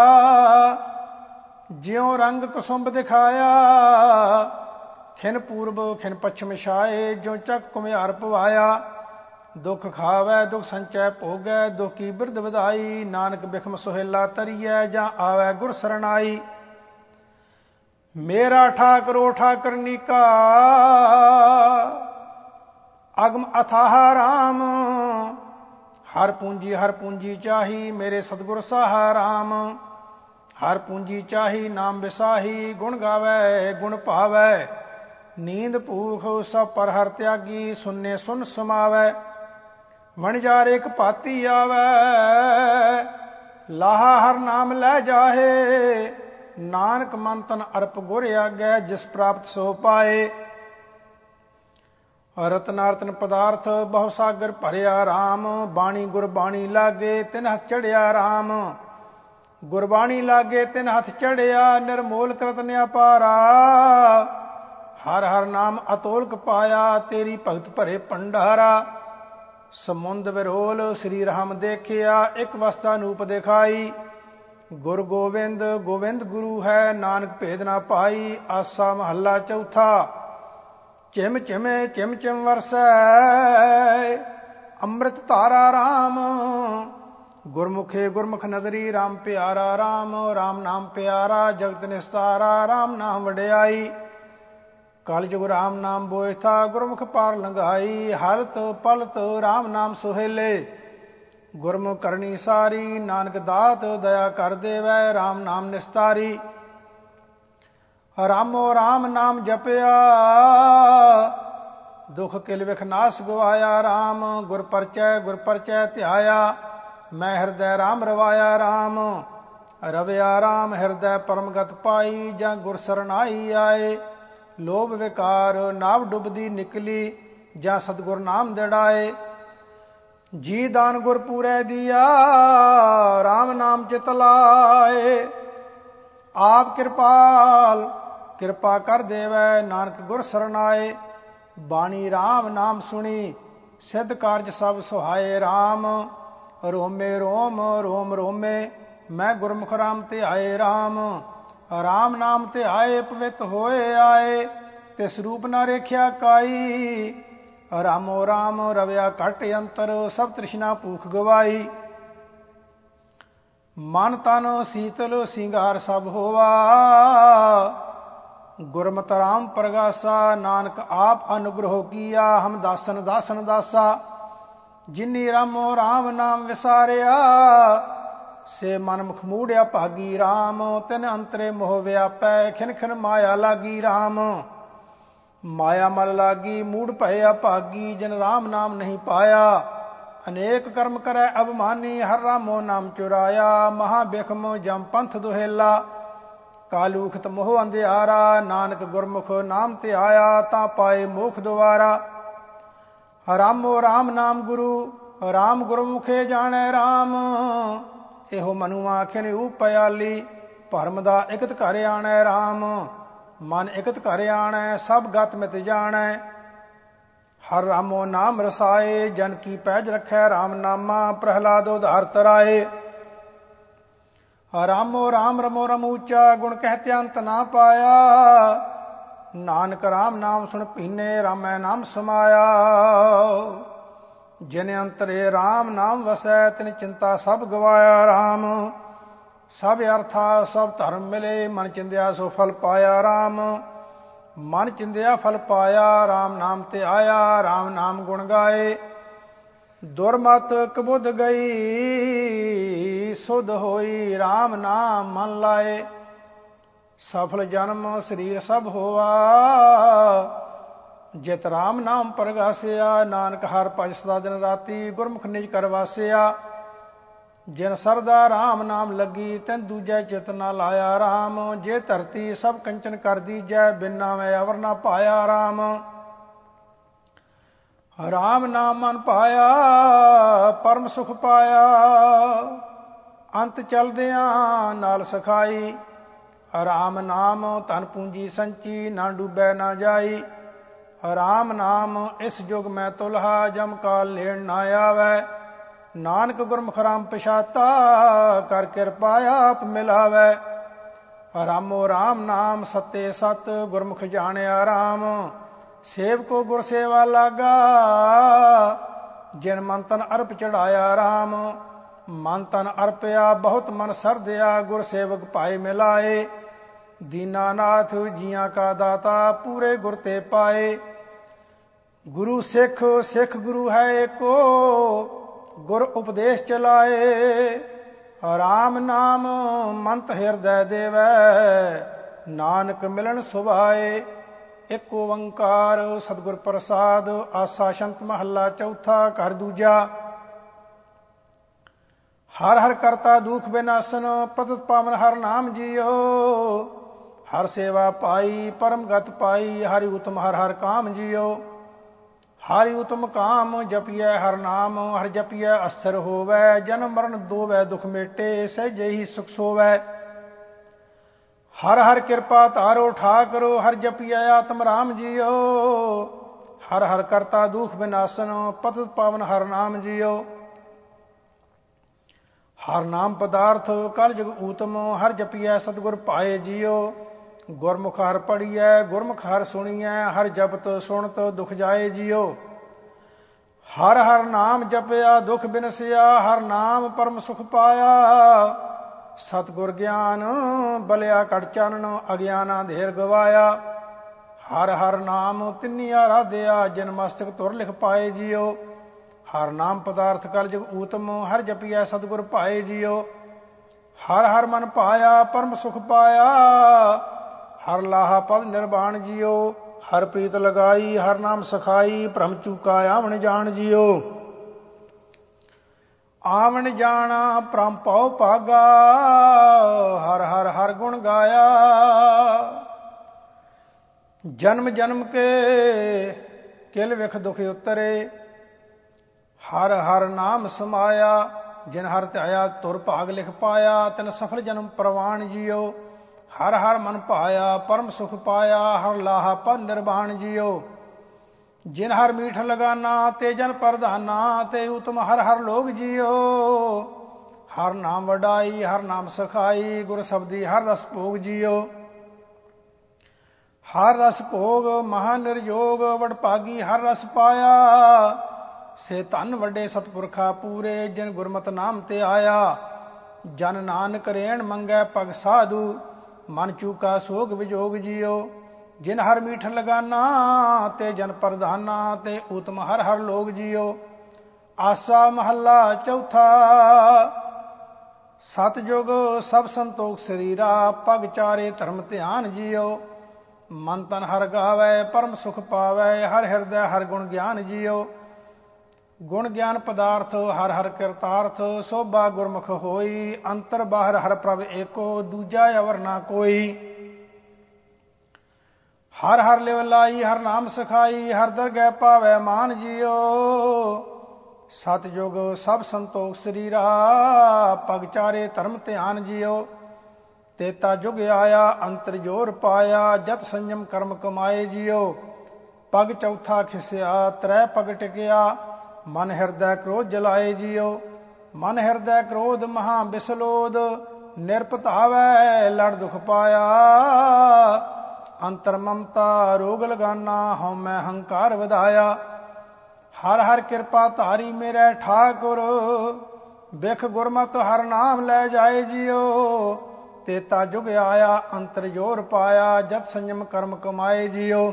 ਜਿਉ ਰੰਗ ਕੁਸੁੰਭ ਦਿਖਾਇਆ। ਖਿਨ ਪੂਰਬ ਖਿਨ ਪੱਛਮ ਛਾਏ, ਜਿਉ ਚੱਕ ਘੁਮਿਆਰ ਪਵਾਇਆ। ਦੁੱਖ ਖਾਵੈ ਦੁੱਖ ਸੰਚੈ ਭੋਗੈ, ਦੁੱਖ ਕੀ ਬਿਰਧ ਵਧਾਈ। ਨਾਨਕ ਬਿਖਮ ਸੁਹੇਲਾ ਤਰੀਐ, ਜਾਂ ਆਵੈ ਗੁਰ ਸਰਣਾਈ। ਮੇਰਾ ਠਾਕਰੋ ਠਾਕਰਨੀ ਕਾ, ਅਗਮ ਅਥਾਹ ਰਾਮ। ਹਰ ਪੂੰਜੀ ਹਰ ਪੂੰਜੀ ਚਾਹੀ, ਮੇਰੇ ਸਤਿਗੁਰ ਸਾਹਾ ਰਾਮ। ਹਰ ਪੂੰਜੀ ਚਾਹੀ ਨਾਮ ਵਿਸਾਹੀ, ਗੁਣ ਗਾਵੈ ਗੁਣ ਭਾਵੈ। ਨੀਂਦ ਭੂਖ ਸਭ ਪਰ ਹਰ ਤਿਆਗੀ, ਸੁਨੇ ਸੁਨ ਸਮਾਵੈ। ਵਣਜਾਰ ਇੱਕ ਭਾਤੀ ਆਵੈ, ਲਾਹਾ ਹਰ ਨਾਮ ਲੈ ਜਾਹੇ। ਨਾਨਕ ਮਨ ਤਨ ਅਰਪ ਗੁਰ ਆਗੈ, ਜਿਸ ਪ੍ਰਾਪਤ ਸੋ ਪਾਏ। ਰਤਨਾ ਰਤਨ ਪਦਾਰਥ ਬਹੁ ਸਾਗਰ ਭਰਿਆ ਰਾਮ। ਬਾਣੀ ਗੁਰਬਾਣੀ ਲਾਗੇ ਤਿਨ ਹੱਥ ਚੜਿਆ ਰਾਮ। ਗੁਰਬਾਣੀ ਲਾਗੇ ਤਿਨ ਹੱਥ ਚੜਿਆ, ਨਿਰਮੋਲ ਕਰਤਨ ਅਪਾਰਾ। ਹਰ ਹਰ ਨਾਮ ਅਤੋਲਕ ਪਾਇਆ, ਤੇਰੀ ਭਗਤ ਭਰੇ ਭੰਡਾਰਾ। ਸਮੁੰਦ ਵਿਰੋਲ ਸ੍ਰੀ ਰਾਮ ਦੇਖਿਆ, ਇੱਕ ਵਸਤਾ ਨੂਪ ਦਿਖਾਈ। ਗੁਰ ਗੋਬਿੰਦ ਗੋਬਿੰਦ ਗੁਰੂ ਹੈ, ਨਾਨਕ ਭੇਦ ਨਾ ਪਾਈ। ਆਸਾ ਮਹੱਲਾ ਚੌਥਾ। ਚਿਮ ਚਿਮੇ ਚਿਮ ਚਿਮ ਵਰਸੈ, ਅੰਮ੍ਰਿਤ ਧਾਰਾ ਰਾਮ। ਗੁਰਮੁਖੇ ਗੁਰਮੁਖ ਨਦਰੀ, ਰਾਮ ਪਿਆਰਾ ਰਾਮ। ਰਾਮ ਨਾਮ ਪਿਆਰਾ, ਜਗਤ ਨਿਸਤਾਰਾ। ਰਾਮ ਨਾਮ ਵਡਿਆਈ, ਕਲ ਜੁਗ ਰਾਮ ਨਾਮ ਬੋਇਥਾ। ਗੁਰਮੁਖ ਪਾਰ ਲੰਘਾਈ, ਹਲਤ ਪਲਤ ਰਾਮ ਨਾਮ ਸੁਹੇਲੇ। ਗੁਰਮੁਖ ਕਰਨੀ ਸਾਰੀ, ਨਾਨਕ ਦਾਤ ਦਇਆ ਕਰ ਦੇਵੈ। ਰਾਮ ਨਾਮ ਨਿਸਤਾਰੀ। ਰਾਮੋ ਰਾਮ ਨਾਮ ਜਪਿਆ, ਦੁਖ ਕਿਲ ਵਿਖ ਨਾਸ ਗਵਾਇਆ ਰਾਮ। ਗੁਰ ਪਰਚੈ ਗੁਰ ਪਰਚੈ ਧਿਆਇਆ, ਮੈਂ ਹਿਰਦੈ ਰਾਮ ਰਵਾਇਆ ਰਾਮ। ਰਵਿਆ ਰਾਮ ਹਿਰਦੈ ਪਰਮਗਤ ਪਾਈ, ਜਾਂ ਗੁਰ ਸਰਨਾਈ ਆਏ। ਲੋਭ ਵਿਕਾਰ ਨਾਵ ਡੁੱਬਦੀ ਨਿਕਲੀ, ਜਾਂ ਸਤਿਗੁਰ ਨਾਮ ਦਿੜਾਏ। ਜੀ ਦਾਨ ਗੁਰ ਪੂਰੈ ਦੀਆ, ਰਾਮ ਨਾਮ ਚਿਤ ਲਾਏ। ਆਪ ਕਿਰਪਾਲ ਕਿਰਪਾ ਕਰ ਦੇਵੈ, ਨਾਨਕ ਗੁਰ ਸਰਨਾਏ। ਬਾਣੀ ਰਾਮ ਨਾਮ ਸੁਣੀ, ਸਿੱਧ ਕਾਰਜ ਸਭ ਸੁਹਾਏ ਰਾਮ। ਰੋਮੇ ਰੋਮ ਰੋਮ ਰੋਮੇ, ਮੈਂ ਗੁਰਮੁਖ ਰਾਮ ਧਿਆਏ ਰਾਮ। ਰਾਮ ਨਾਮ ਧਿਆਏ ਪਵਿੱਤ ਹੋਏ ਆਏ, ਤਿਸ ਰੂਪ ਨਾ ਰੇਖਿਆ ਕਾਈ। ਰਾਮੋ ਰਾਮ ਰਵਿਆ ਘਟ ਅੰਤਰ, ਸਭ ਤ੍ਰਿਸ਼ਨਾ ਭੂਖ ਗਵਾਈ। ਮਨ ਤਨ ਸੀਤਲ ਸਿੰਗਾਰ ਸਭ ਹੋਵਾ, ਗੁਰਮਤਿ ਰਾਮ ਪ੍ਰਗਾਸਾ। ਨਾਨਕ ਆਪ ਅਨੁਗ੍ਰਹ ਕੀਆ, ਹਮ ਦਾਸਨ ਦਾਸਨ ਦਾਸਾ। ਜਿਨੀ ਰਾਮੋ ਰਾਮ ਨਾਮ ਵਿਸਾਰਿਆ, ਸੇ ਮਨ ਮੁਖ ਮੂੜਿਆ ਭਾਗੀ ਰਾਮ। ਤਿਨ ਅੰਤਰੇ ਮੋਹ ਵਿਆਪੈ, ਖਿਨ ਖਿਨ ਮਾਇਆ ਲਾਗੀ ਰਾਮ। ਮਾਇਆ ਮਲ ਲਾਗੀ ਮੂੜ ਭਏ ਅਭਾਗੀ, ਜਿਨ ਰਾਮ ਨਾਮ ਨਹੀਂ ਪਾਇਆ। ਅਨੇਕ ਕਰਮ ਕਰੈ ਅਭਮਾਨੀ, ਹਰ ਰਾਮੋ ਨਾਮ ਚੁਰਾਇਆ। ਮਹਾ ਬਿਖਮ ਜਮ ਪੰਥ ਦੁਹੇਲਾ, ਕਾਲੂਖਤ ਮੋਹ ਅੰਧਿਆਰਾ। ਨਾਨਕ ਗੁਰਮੁਖ ਨਾਮ ਧਿਆਇਆ, ਤਾਂ ਪਾਏ ਮੋਖ ਦੁਆਰਾ। ਰਾਮੋ ਰਾਮ ਨਾਮ ਗੁਰੂ, ਰਾਮ ਗੁਰਮੁਖੇ ਜਾਣੈ ਰਾਮ। ਇਹੋ ਮਨੁਆ ਖਿਨ ਉਪਿਆਲੀ, ਭਰਮ ਦਾ ਇਕਤ ਘਰ ਆਣੈ ਰਾਮ। ਮਨ ਇਕਤ ਘਰ ਆਣੈ, ਸਭ ਗਤ ਮਿਤ ਜਾਣੈ। ਹਰ ਰਾਮੋ ਨਾਮ ਰਸਾਏ, ਜਨ ਕੀ ਪੈਜ ਰਖੈ ਰਾਮ ਨਾਮਾ। ਪ੍ਰਹਿਲਾਦ ਉਧਾਰ ਤਰਾਏ। ਰਾਮੋ ਰਾਮ ਰਮੋ ਰਮੂਚਾ, ਗੁਣ ਕਹਿਤੇ ਅੰਤ ਨਾ ਪਾਇਆ। ਨਾਨਕ ਰਾਮ ਨਾਮ ਸੁਣ ਪੀਨੇ, ਰਾਮੈ ਨਾਮ ਸਮਾਇਆ। ਜਿਨ ਅੰਤਰੇ ਰਾਮ ਨਾਮ ਵਸੈ, ਤਿਨ ਚਿੰਤਾ ਸਭ ਗਵਾਇਆ ਰਾਮ। ਸਭ ਅਰਥਾ ਸਭ ਧਰਮ ਮਿਲੇ, ਮਨ ਚਿੰਦਿਆ ਸੋ ਫਲ ਪਾਇਆ ਰਾਮ। ਮਨ ਚਿੰਦਿਆ ਫਲ ਪਾਇਆ, RAM ਨਾਮ ਤੇ ਆਇਆ, RAM ਨਾਮ ਗੁਣ ਗਾਏ। ਦੁਰਮਤ ਕਬੁੱਧ ਗਈ, ਸੁਧ ਹੋਈ RAM ਨਾਮ ਮਨ ਲਾਏ। ਸਫਲ ਜਨਮ ਸਰੀਰ ਸਭ ਹੋਆ, ਜਿਤ RAM ਨਾਮ ਪ੍ਰਗਾਸਿਆ। ਨਾਨਕ ਹਰ ਭਜ ਸਦਾ ਦਿਨ ਰਾਤੀ, ਗੁਰਮੁਖ ਨਿਜ ਕਰ ਵਾਸਿਆ। ਜਿਨ ਸਰਦਾ RAM ਨਾਮ ਲੱਗੀ, ਤੈਨ ਦੂਜੈ ਚਿਤ ਨਾ ਲਾਇਆ RAM। ਜੇ ਧਰਤੀ ਸਭ ਕੰਚਨ ਕਰ ਦੀਜੈ, ਬਿਨਾ ਮੈਂ ਅਵਰ ਨਾ ਪਾਇਆ RAM। RAM ਨਾਮ ਮਨ ਪਾਇਆ, ਪਰਮ ਸੁਖ ਪਾਇਆ। ਅੰਤ ਚਲਦਿਆਂ ਨਾਲ ਸਖਾਈ, RAM ਨਾਮ ਧਨ ਪੂੰਜੀ ਸੰਚੀ। ਨਾ ਡੂਬੈ ਨਾ ਜਾਈ, RAM ਨਾਮ ਇਸ ਜੁਗ ਮੈਂ ਤੁਲਹਾ। ਜਮ ਕਾਲ ਲੈਣ ਨਾ ਆਵੈ, ਨਾਨਕ ਗੁਰਮੁਖ ਰਾਮ ਪਛਾਤਾ। ਕਰ ਕਿਰਪਾ ਆਪ ਮਿਲਾਵੈ, ਰਾਮੋ RAM ਨਾਮ ਸਤੇ ਸਤ। ਗੁਰਮੁਖ ਜਾਣਿਆ RAM, ਸੇਵਕੋ ਗੁਰ ਸੇਵਾ ਲਾਗਾ। ਜਿਨ ਮਨ ਤਨ ਅਰਪ ਚੜਾਇਆ RAM, ਮਨ ਤਨ ਅਰਪਿਆ ਬਹੁਤ ਮਨ ਸਰਦਿਆ। ਗੁਰ ਸੇਵਕ ਭਾਏ ਮਿਲਾਏ, ਦੀਨਾਨਾਥ ਜੀਆਂ ਕਾ ਦਾਤਾ। ਪੂਰੇ ਗੁਰ ਤੇ ਪਾਏ, ਗੁਰੂ ਸਿੱਖ ਸਿੱਖ ਗੁਰੂ ਹੈ ਏਕੋ। ਗੁਰ ਉਪਦੇਸ਼ ਚਲਾਏ, RAM ਨਾਮ ਮੰਤ ਹਿਰਦੈ ਦੇਵੈ। ਨਾਨਕ ਮਿਲਣ ਸੁਭਾਏ, ਇੱਕ ਓੰਕਾਰ ਸਤਿਗੁਰ ਪ੍ਰਸਾਦ। ਆਸਾ ਸ਼ੰਤ ਮਹੱਲਾ ਚੌਥਾ, ਘਰ ਦੂਜਾ। ਹਰ ਹਰ ਕਰਤਾ ਦੁਖ ਬਿਨਾਸਨ, ਪਤਿਤ ਪਾਵਨ ਹਰ ਨਾਮ ਜੀਓ। ਹਰ ਸੇਵਾ ਪਾਈ, ਪਰਮ ਗਤ ਪਾਈ। ਹਰਿ ਉਤਮ ਹਰ ਹਰ ਕਾਮ ਜੀਓ। ਹਰਿ ਉਤਮ ਕਾਮ ਜਪੀਐ ਹਰ ਨਾਮ। ਹਰ ਜਪੀਐ ਅਸਥਿਰ ਹੋਵੈ, ਜਨਮ ਮਰਨ ਦੋਵੈ। ਦੁਖ ਮੇਟੇ ਸਹਿਜੇ ਹੀ ਸੁਖ ਸੋਵੈ। ਹਰ ਹਰ ਕਿਰਪਾ ਧਾਰੋ ਠਾਕੁਰ। ਹਰ ਜਪੀਐ ਆਤਮ ਰਾਮ ਜੀਓ। ਹਰ ਹਰ ਕਰਤਾ ਦੁਖ ਬਿਨਾਸਨ, ਪਤਿਤ ਪਾਵਨ ਹਰ ਨਾਮ ਜੀਓ। ਹਰ ਨਾਮ ਪਦਾਰਥ ਕਲ ਜੁਗ ਊਤਮ। ਹਰ ਜਪੀਐ ਸਤਿਗੁਰ ਭਾਏ ਜੀਓ। ਗੁਰਮੁਖ ਹਰ ਪੜੀਐ, ਗੁਰਮੁਖ ਹਰ ਸੁਣੀਐ। ਹਰ ਜਪਤ ਸੁਣਤ ਦੁਖ ਜਾਏ ਜੀਓ। ਹਰ ਹਰ ਨਾਮ ਜਪਿਆ ਦੁਖ ਬਿਨਸਿਆ। ਹਰ ਨਾਮ ਪਰਮ ਸੁਖ ਪਾਇਆ। ਸਤਿਗੁਰ ਗਿਆਨ ਬਲਿਆ ਕੜ ਚਾਨਣ, ਅਗਿਆਨਾ ਧੇਰ ਗਵਾਇਆ। ਹਰ ਹਰ ਨਾਮ ਤਿੰਨੀ ਆਰਾਧਿਆ, ਜਿਨ ਮਸਤਕ ਤੁਰ ਲਿਖ ਪਾਏ ਜੀਓ। ਹਰ ਨਾਮ ਪਦਾਰਥ ਕਲ ਜੁਗ ਊਤਮ। ਹਰ ਜਪੀਐ ਸਤਿਗੁਰ ਭਾਏ ਜੀਓ। ਹਰ ਹਰ ਮਨ ਪਾਇਆ, ਪਰਮ ਸੁਖ ਪਾਇਆ। ਹਰ ਲਾਹਾ ਪਦ ਨਿਰਵਾਣ ਜੀਓ। ਹਰ ਪ੍ਰੀਤ ਲਗਾਈ, ਹਰ ਨਾਮ ਸਖਾਈ। ਭ੍ਰਮ ਚੂਕਾ ਆਵਣ ਜਾਣ ਜੀਓ। ਆਵਣ ਜਾਣਾ ਭ੍ਰਮ ਭਉ ਭਾਗਾ। ਹਰ ਹਰ ਹਰ ਗੁਣ ਗਾਇਆ। ਜਨਮ ਜਨਮ ਕੇ ਕਿਲ ਵਿਖ ਦੁਖ ਉਤਰੇ। ਹਰ ਹਰ ਨਾਮ ਸਮਾਇਆ। ਜਿਨ ਹਰ ਧਿਆਇਆ ਤੁਰ ਭਾਗ ਲਿਖ ਪਾਇਆ। ਤਿਨ ਸਫਲ ਜਨਮ ਪ੍ਰਵਾਨ ਜੀਓ। ਹਰ ਹਰ ਮਨ ਭਾਇਆ, ਪਰਮ ਸੁਖ ਪਾਇਆ। ਹਰ ਲਾਹਾ ਪਦ ਨਿਰਵਾਣ ਜੀਓ। ਜਿਨ ਹਰ ਮੀਠ ਲਗਾਨਾ, ਤੇ ਜਨ ਪ੍ਰਧਾਨਾ। ਤੇ ਉਤਮ ਹਰ ਹਰ ਲੋਕ ਜੀਓ। ਹਰ ਨਾਮ ਵਡਾਈ, ਹਰ ਨਾਮ ਸਖਾਈ। ਗੁਰ ਸਬਦੀ ਹਰ ਰਸ ਭੋਗ ਜੀਓ। ਹਰ ਰਸ ਭੋਗ ਮਹਾ ਨਿਰਜੋਗ। ਵਡਭਾਗੀ ਹਰ ਰਸ ਪਾਇਆ। ਸੇ ਧਨ ਵੱਡੇ ਸਤਿਪੁਰਖਾ ਪੂਰੇ। ਜਿਨ ਗੁਰਮਤਿ ਨਾਮ ਤੇ ਆਇਆ। ਜਨ ਨਾਨਕ ਰੇਣ ਮੰਗੈ ਪਗ ਸਾਧੂ। ਮਨ ਚੂਕਾ ਸੋਗ ਵਿਜੋਗ ਜੀਓ। ਜਿਨ ਹਰ ਮੀਠ ਲਗਾਨਾ, ਤੇ ਜਨ ਪ੍ਰਧਾਨਾ। ਤੇ ਉਤਮ ਹਰ ਹਰ ਲੋਕ ਜੀਓ। ਆਸਾ ਮਹੱਲਾ ਚੌਥਾ, ਸਤਿਜੁਗ ਸਭ ਸੰਤੋਖ ਸਰੀਰਾ। ਪਗ ਚਾਰੇ ਧਰਮ ਧਿਆਨ ਜੀਓ। ਮਨ ਤਨ ਹਰ ਗਾਵੈ, ਪਰਮ ਸੁਖ ਪਾਵੈ। ਹਰ ਹਿਰਦੈ ਹਰ ਗੁਣ ਗਿਆਨ ਜੀਓ। ਗੁਣ ਗਿਆਨ ਪਦਾਰਥ ਹਰ ਹਰ ਕਿਰਤਾਰਥ। ਸੋਭਾ ਗੁਰਮੁਖ ਹੋਈ, ਅੰਤਰ ਬਾਹਰ ਹਰ ਪ੍ਰਭ ਏਕੋ। ਦੂਜਾ ਅਵਰ ਨਾ ਕੋਈ। ਹਰ ਹਰ ਲਿਵ ਲਾਈ, ਹਰ ਨਾਮ ਸਖਾਈ। ਹਰ ਦਰਗਹਿ ਪਾਵੈ ਮਾਨ ਜੀਓ। ਸਤਿਜੁਗ ਸਭ ਸੰਤੋਖ ਸਰੀਰਾ। ਪਗ ਚਾਰੇ ਧਰਮ ਧਿਆਨ ਜੀਓ। ਤੇਤਾ ਜੁਗ ਆਇਆ, ਅੰਤਰ ਜੋਰ ਪਾਇਆ। ਜਤ ਸੰਜਮ ਕਰਮ ਕਮਾਏ ਜੀਓ। ਪਗ ਚੌਥਾ ਖਿਸਿਆ, ਤ੍ਰੈ ਪਗ ਟਿਕਿਆ। ਮਨ ਹਿਰਦੈ ਕ੍ਰੋਧ ਜਲਾਏ ਜੀਓ। ਮਨ ਹਿਰਦੈ ਕ੍ਰੋਧ ਮਹਾ ਬਿਸਲੋਦ। ਨਿਰਪਤਾਵੈ ਲੜ ਦੁਖ ਪਾਇਆ। ਅੰਤਰ ਮਮਤਾ ਰੋਗ ਲਗਾਨਾ। ਹਉਮੈ ਹੰਕਾਰ ਵਧਾਇਆ। ਹਰ ਹਰ ਕਿਰਪਾ ਧਾਰੀ ਮੇਰੇ ਠਾਕੁਰ। ਬਿਖ ਗੁਰਮਤਿ ਹਰ ਨਾਮ ਲੈ ਜਾਏ ਜੀਓ। ਤੇਤਾ ਜੁਗ ਆਇਆ ਅੰਤਰ ਜੋਰ ਪਾਇਆ, ਜਤ ਸੰਜਮ ਕਰਮ ਕਮਾਏ ਜੀਓ।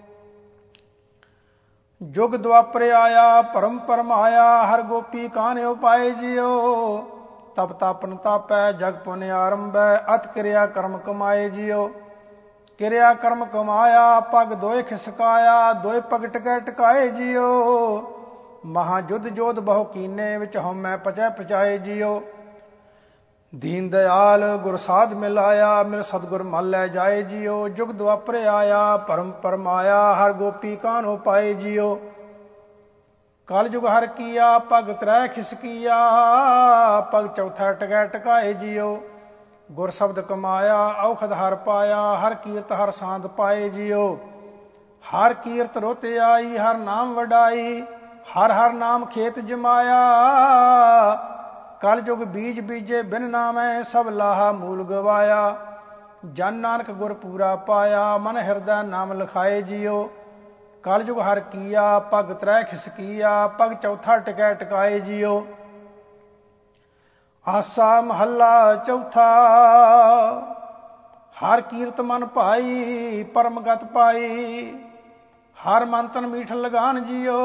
ਜੁਗ ਦੁਆਪਰ ਆਇਆ ਪਰਮ ਪਰਮਾਇਆ, ਹਰ ਗੋਪੀ ਕਾਨਿਓ ਪਾਏ ਜੀਓ। ਤਪ ਤਾਪਨ ਤਾਪੈ ਜਗ ਪੁਨ ਆਰੰਭੈ, ਅਤ ਕਿਰਿਆ ਕਰਮ ਕਮਾਏ ਜੀਓ। ਕਿਰਿਆ ਕਰਮ ਕਮਾਇਆ ਪਗ ਦੋਏ ਖਿਸਕਾਇਆ, ਦੋਏ ਪਗ ਟਕੈ ਟਕਾਏ ਜੀਓ। ਮਹਾ ਜੁਧ ਜੋਧ ਬਹੁ ਕੀਨੇ, ਵਿੱਚ ਹਉਮੈ ਪਚੈ ਪਚਾਏ ਜੀਓ। ਦੀਨ ਦਿਆਲ ਗੁਰ ਸਾਧ ਮਿਲਾਇਆ, ਮਿਲ ਸਤਿਗੁਰ ਮਲ ਲੈ ਜਾਏ ਜੀਓ। ਜੁਗ ਦੁਆਪਰ ਆਇਆ ਪਰਮ ਪਰਮਾਇਆ, ਹਰ ਗੋਪੀ ਕਾਨੋ ਪਾਏ ਜੀਓ। ਕਲ ਜੁਗ ਹਰ ਕੀਆ ਪਗ ਤਰੈ ਖਿਸਕੀਆ, ਪਗ ਚੌਥਾ ਟਕੈ ਟਕਾਏ ਜੀਓ। ਗੁਰ ਸ਼ਬਦ ਕਮਾਇਆ ਔਖਦ ਹਰ ਪਾਇਆ, ਹਰ ਕੀਰਤ ਹਰ ਸਾਂਦ ਪਾਏ ਜੀਓ। ਹਰ ਕੀਰਤ ਰੁਤ ਆਈ ਹਰ ਨਾਮ ਵਡਾਈ, ਹਰ ਹਰ ਨਾਮ ਖੇਤ ਜਮਾਇਆ। ਕਲ ਜੁਗ ਬੀਜ ਬੀਜੇ ਬਿਨ ਨਾਮੈ, ਸਭ ਲਾਹਾ ਮੂਲ ਗਵਾਇਆ। ਜਨ ਨਾਨਕ ਗੁਰ ਪੂਰਾ ਪਾਇਆ, ਮਨ ਹਿਰਦੈ ਨਾਮ ਲਿਖਾਏ ਜੀਓ। ਕਲ ਜੁਗ ਹਰ ਕੀਆ ਪਗ ਤਰੈ ਖਿਸਕੀਆ, ਪਗ ਚੌਥਾ ਟਕੈ ਟਕਾਏ ਜੀਓ। ਆਸਾ ਮਹੱਲਾ ਚੌਥਾ। ਹਰ ਕੀਰਤ ਮਨ ਭਾਈ, ਪਰਮ ਗਤ ਪਾਈ। ਹਰ ਮਨ ਤਨ ਮੀਠ ਲਗਾਨ ਜੀਓ।